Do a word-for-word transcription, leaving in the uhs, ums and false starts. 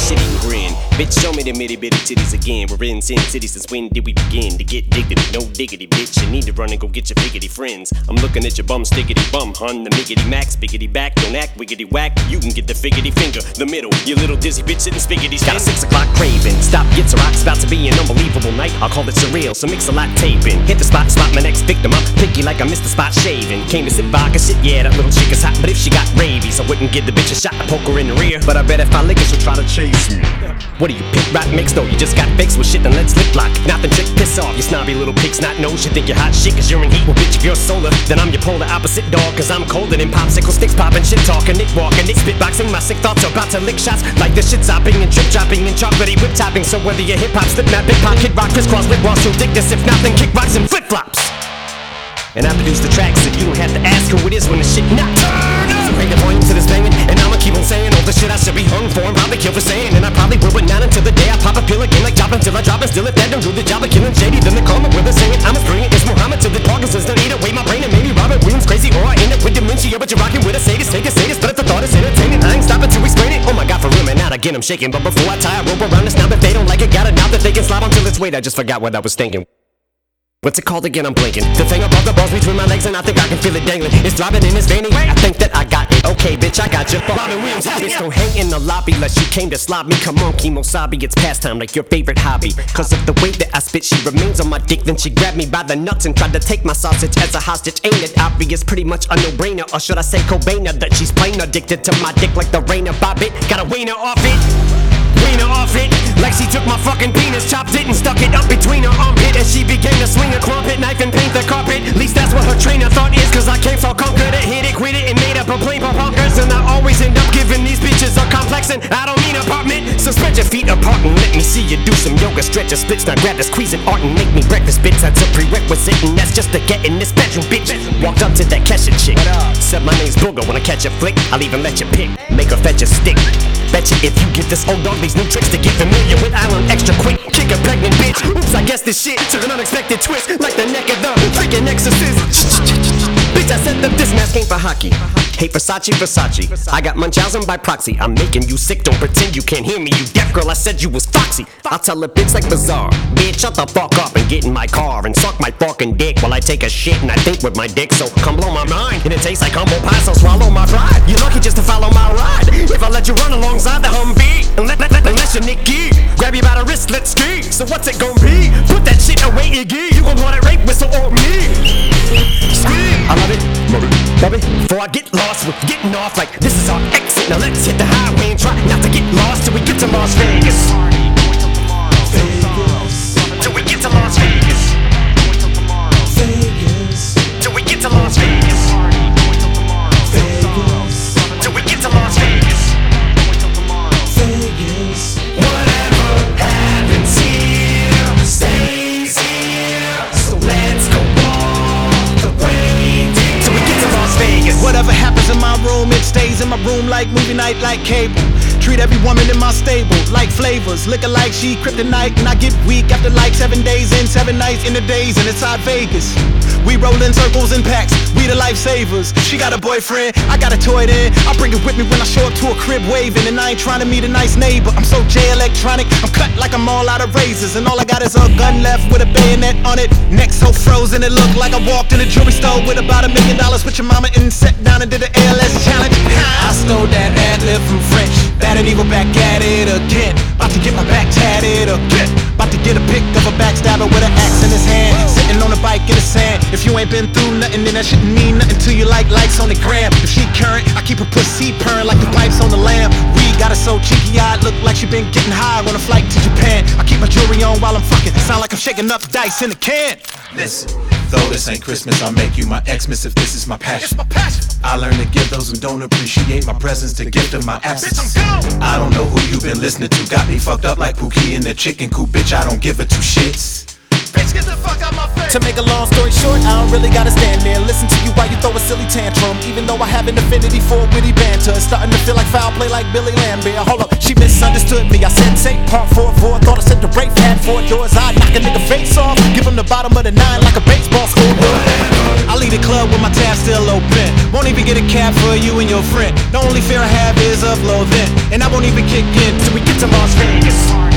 shit-eating grin. Bitch, show me them itty-bitty titties again. We're in Sin City since when did we begin to get diggity? No diggity, bitch, you need to run and go get your figgity friends. I'm looking at your bum, stickity bum, hun, the miggity max, biggity back, don't act wiggity whack. You can get the figgity finger, the middle, you little dizzy bitch sitting spiggity. Got a six o'clock craving, stop, gets a rock's about to be an unbelievable night. I'll call it surreal, so mix a lot taping. Hit the spot, slot my next victim up, picky like I missed the spot shaving. Came to sit vodka shit, yeah, that little chick is hot, but if she got rabies, I wouldn't give the bitch a shot to poke her in the rear. But I bet if I lick her, she'll try to chase me. What do you pick, rock mix though? You just got fixed with shit, then let's lip lock. Nothing trick, piss off, you snobby little pig snot nose. You think you're hot shit cause you're in heat. Well bitch, if you're solar, then I'm your polar opposite dog. Cause I'm colder than popsicle sticks popping, shit talking, nick walking, nick spitboxing. My sick thoughts are about to lick shots like the shit sopping and trip chopping and chocolatey whip topping. So whether you're hip hop, slip knot, big pop, kid rock, crisscross, lip walls, you'll dig this. If not, then kick rocks and flip flops. And I produce the tracks so you don't have to ask who it is when the shit not turn up. So bring the point to this banging, and I'ma keep on saying all the shit I should be hung for and probably kill for saying. And I probably will, but not until the day I pop a pill again like chop until I drop. And still if that don't do the job of killing shady, then they call me with a saying I'm a string. It's Muhammad to the Parkinson's, don't eat away my brain. And maybe Robert Williams crazy, or I end up with dementia. But you're rocking with a sadist, take a sadist. But if the thought is entertaining, I ain't stopping to explain it. Oh my god, for real, man, not again, I'm shaking. But before I tie a rope around this knob, if they don't like it, got a knob that they can slap until it's weight. I just forgot what I was thinking. What's it called again? I'm blinking. The thing above the balls between my legs, and I think I can feel it dangling. It's throbbing in his veiny. I think that I got it. Okay, bitch, I got you. Robin Williams, bitch, don't hang in the lobby unless you came to slob me. Come on, Kemosabe, it's pastime like your favorite hobby. Cause of the way that I spit, she remains on my dick. Then she grabbed me by the nuts and tried to take my sausage as a hostage. Ain't it obvious? Pretty much a no-brainer. Or should I say Cobainer? That she's plain addicted to my dick like the rain of Bobbit. Got a wiener off it. Wiener off it, like she took my fucking penis, chopped it and stuck it up between her armpit. And she began to swing a crumpet knife and paint the carpet. At least that's what her train of thought is. Cause I came so conquered it, hit it, quit it, and made up a plane for punkers. And I always end up giving these bitches a complex. And I don't mean apartment, so spread your feet apart and let me see you do some yoga, stretch your splits. Now grab the squeezing art and make me breakfast bits. That's a prerequisite, and that's just to get in this bedroom, bitch. Walked up to that Kesha chick, said my name's Booger. When I catch a flick, I'll even let you pick, make her fetch a stick. Bet you if you give this old dog these new tricks to get familiar with Island extra quick, kick a pregnant bitch. Oops, I guess this shit took an unexpected twist, like the neck of the freaking exorcist. Bitch, I said that this mask ain't for hockey. Hey Versace, Versace, I got Munchausen by proxy. I'm making you sick, don't pretend you can't hear me, you deaf girl. I said you was foxy. I'll tell a bitch like Bizarre, bitch, shut the fuck up and get in my car and suck my fucking dick while I take a shit and I think with my dick. So come blow my mind, and it tastes like humble pie, so swallow my pride. You're lucky just to follow my ride. If I let you run alongside the Humvee, and let, let, let, unless you're Nicky, grab you by the wrist, let's ski. So what's it gon' be? Put that shit away, Iggy. You gon' want it rape whistle or me. Scream. I love it, love it, love it. Before I get lost with getting off, like this is our exit. Now let's hit the highway and try not to get lost till we get to Las Vegas. Vegas. Till we get to Las Vegas. Vegas. Till we get to Las Vegas. Vegas. Till we get to Las Vegas. Vegas. Whatever happens here stays here. So let's go all the way till we get to Las Vegas. Whatever happens in my room, it stays in my room like movie night, like cable. Treat every woman in my stable like flavors. Liquor like she kryptonite, and I get weak after like seven days and seven nights in the days and inside Vegas. We roll in circles and packs, we the lifesavers. She got a boyfriend, I got a toy then. I bring it with me when I show up to a crib waving. And I ain't trying to meet a nice neighbor, I'm so J-electronic. I'm cut like I'm all out of razors, and all I got is a gun left with a bayonet on it. Neck so frozen it looked like I walked in a jewelry store with about a million dollars with your mama and sat down and did the A L S challenge. I stole that ad-lib from French, bad and evil back at it again. About to get my back tatted again. About to get a pic of a backstabber with an axe in his hand, sitting on a bike in the sand. If you ain't been through nothing, then that shouldn't mean nothing to you like likes on the gram. If she current, I keep her pussy purring like the pipes on the lamb. We got her so cheeky eyed, look like she been getting high on a flight to Japan. I keep my jewelry on while I'm fucking, sound like I'm shaking up dice in a can. Listen, though this ain't Christmas, I'll make you my Xmas if this is my passion. My passion. I learn to give those who don't appreciate my presence to gift them my absence. I don't know who you been listening to, got me fucked up like Pookie in the chicken coop, bitch, I don't give a two shits. Bitch, get the fuck out my face. To make a long story short, I don't really gotta stand there. Listen to you while you throw a silly tantrum. Even though I have an affinity for witty banter, it's starting to feel like foul play like Billy Lambert. Hold up, she misunderstood me. I said take part four four. Thought I said the Wraith had four doors. I'd knock a nigga face off, give him the bottom of the nine like a baseball scoreboard. I leave the club with my tab still open. Won't even get a cab for you and your friend. The only fear I have is of loathing, and I won't even kick in till we get to Las Vegas.